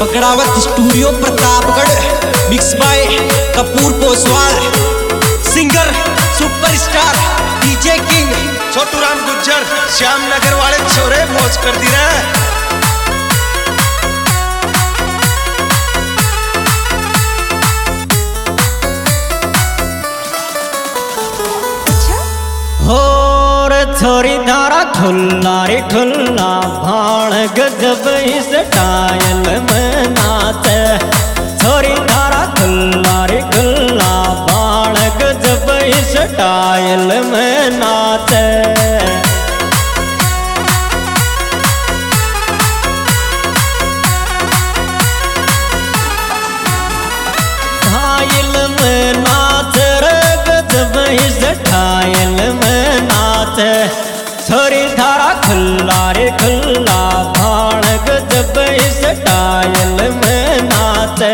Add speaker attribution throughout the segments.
Speaker 1: पकड़ावत studio Pratapgarh. Mix by Kapoor Poswal. Singer superstar DJ king
Speaker 2: Chhotu Ram Gujjar. Shyam Nagar वाले छोरे मौज कर दी रहे।
Speaker 3: छोरी धारा खुल्ला रे खुल्ला भाण गजब इस टायल में नाचे। छोरी धारा खुल्ला रे खुल्ला भाण गजब इस टायल में नाचे। टायल में नाच रे गजब इस टायल में नाचे। छोरी धारा खुल्ला रे खुल्ला भाण गजब इस टायल में नाचे।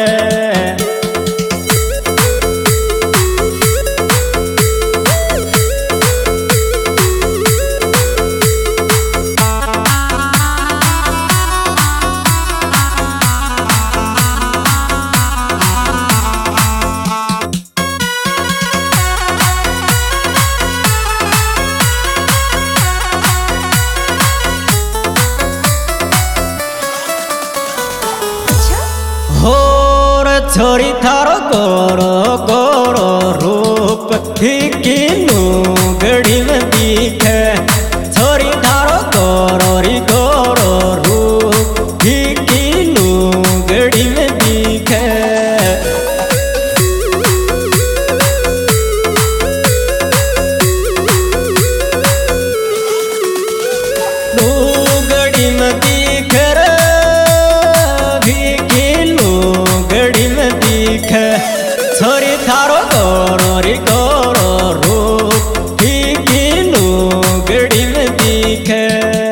Speaker 3: छोरी थारो गोरो गोरो रूप फीकी गड़ी में दिखे। छोरी थारो गोरो री गोरो रूप फीकी गड़ी में दिखे। गड़ी में दिखे रे गड़ी में दिखे। छोरी थारो गोरो री गोरो रूप फीकी गड़ी में दिखे।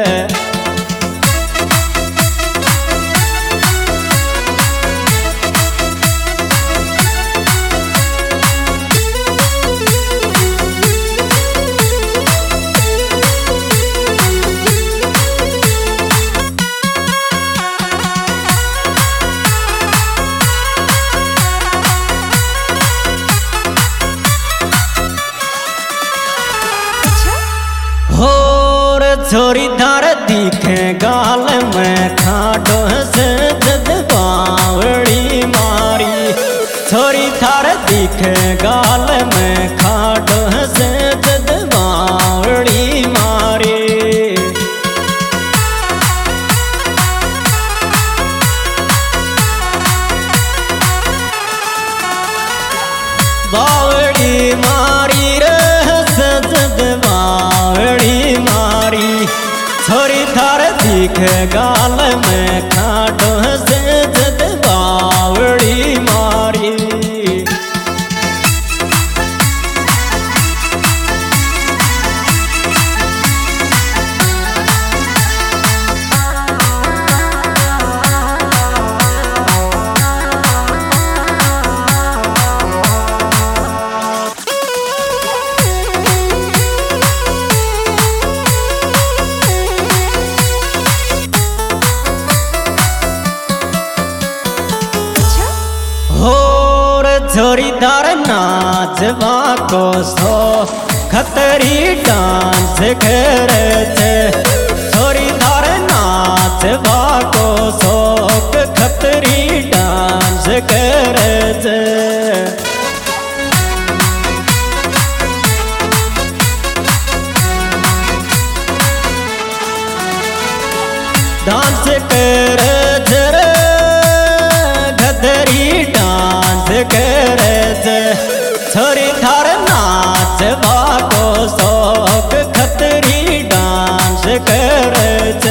Speaker 3: छोरी धार दिखे गाल में खाटो से जद बावड़ी मारी। छोरी धार दिखे गाल में खाटो से जद बावड़ी मारी। बावड़ी मारी रे सजद बावड़ी मारी। छोरी थार दिखे गाल में खाटो से जद बावड़ी मारी। छोरी धार नाचवा को सो खतरी डांस करे छे। छोरी धार नाचवा को शौक खतरी डांस करे छे। डांस करे जरे खतरी डांस करे छे। छोरी थार नाचवा को शौक खतरी डांस करे छे।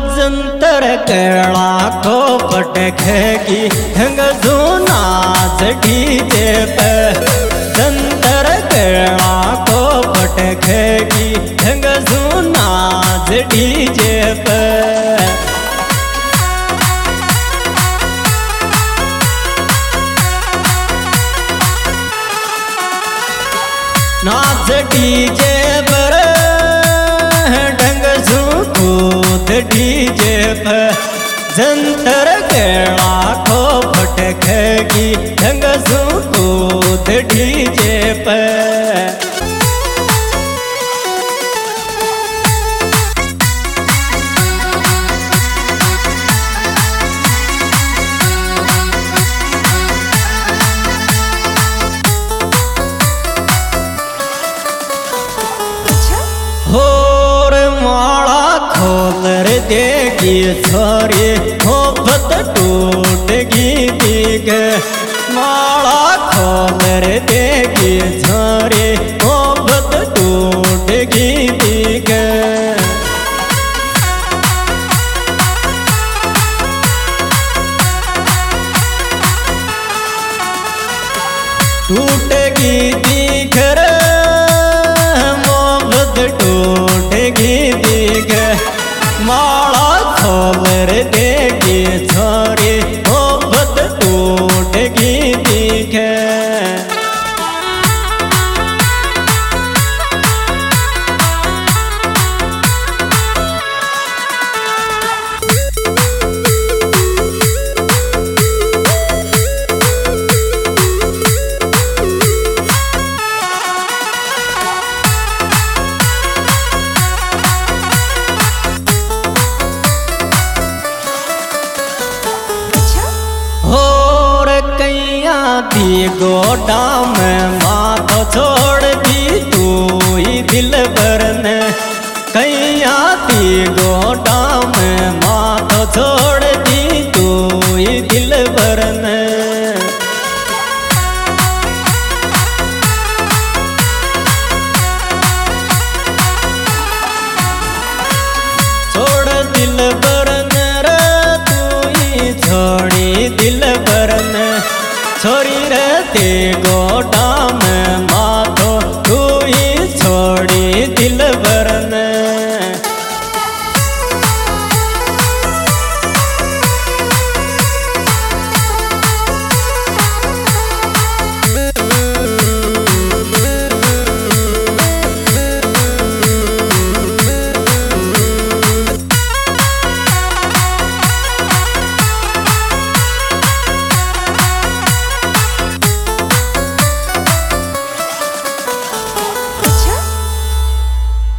Speaker 3: जंतर केला को पटखेगी ढंग नाच डीजे पे जंतर केला को पटखेगी ढंग नाच डीजे पे नाच डीजे पर ढंग कूद डीजे पर जंतर केला को फटखेगी ढंग कूद डीजे पर होर माला खोल देगी छोरी मोहब्बत टूटेगी दीग माला खोल देगी छोरी मोहब्बत टूटेगी दीग टूटेगी दीग टूटेगी दीग माला खोल देगी छोरी मोहब्बत टूटेगी दीग दी गोडा में माथ छोड़ दी तू ही दिल भरने कैया दी गोडा में माथ छोड़ दी तू ही दिल भरने छोड़ दिल भरने रे तू ही छोड़ी दिल भरने छोरी रे